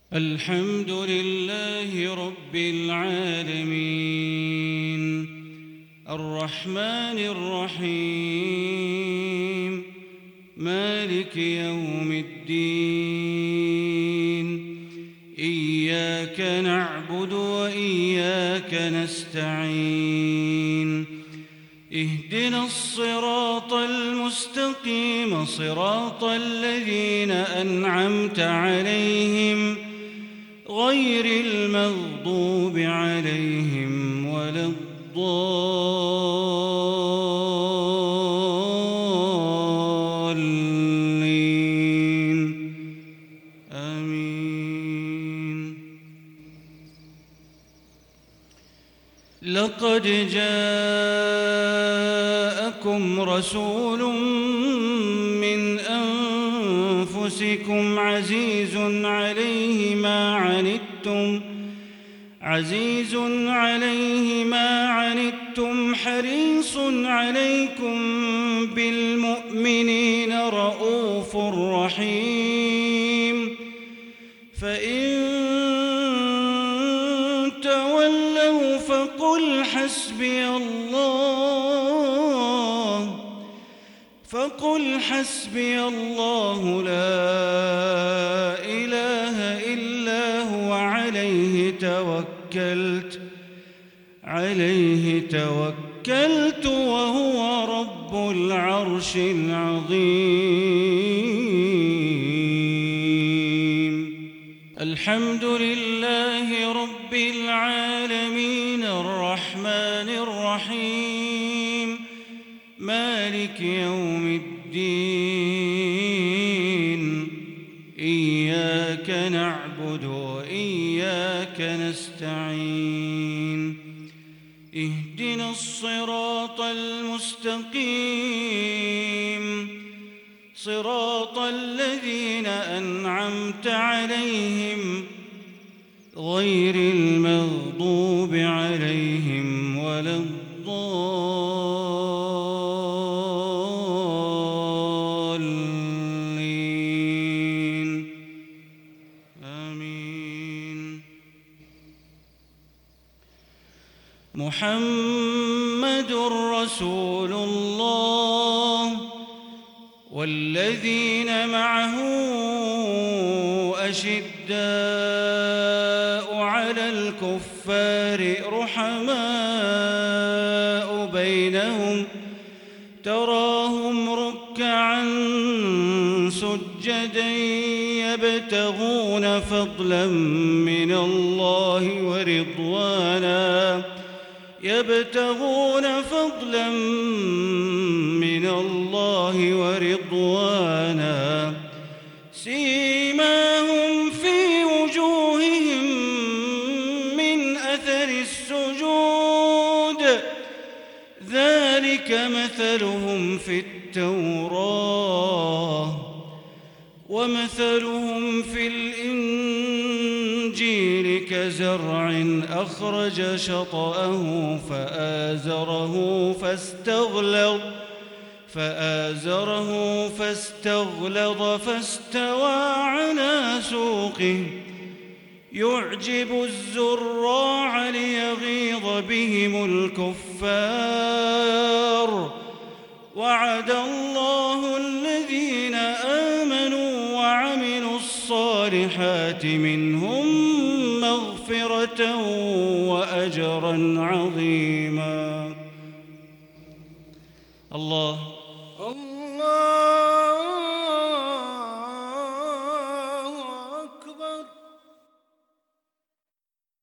الحمد لله رب العالمين الرحمن الرحيم مالك يوم الدين إياك نعبد وإياك نستعين اهدنا الصراط المستقيم صراط الذين أنعمت عليهم غير المغضوب عليهم ولا الضالين آمين. لقد جاءكم رسول من أنفسكم عزيز عليه ما عنتم حريص عليكم بالمؤمنين رءوف رحيم. فإن تولوا فقل حسبي الله لا إله إلا هو عليه توكلت وهو رب العرش العظيم. الحمد لله رب العالمين الرحمن الرحيم مالك يوم الدين إياك نعبد وإياك نستعين اهدنا الصراط المستقيم صراط الذين أنعمت عليهم غير المغضوب عليهم ولا الضالين آمين. محمد رسول الله والذين معه أشداء على الكفار رحماء بينهم تراهم ركعا سجدا يبتغون فضلا من الله ورضوانا سيماهم في وجوههم من أثر السجود ذلك مثلهم في التوراة ومثلهم في الإنجيل كزرع أخرج شطأه فآزره فاستغلظ فاستوى على سوقه يعجب الزراع ليغيظ بهم الكفار. وعد الله الذين آمنوا وعملوا الصالحات منهم مغفرة وأجرا عظيما. الله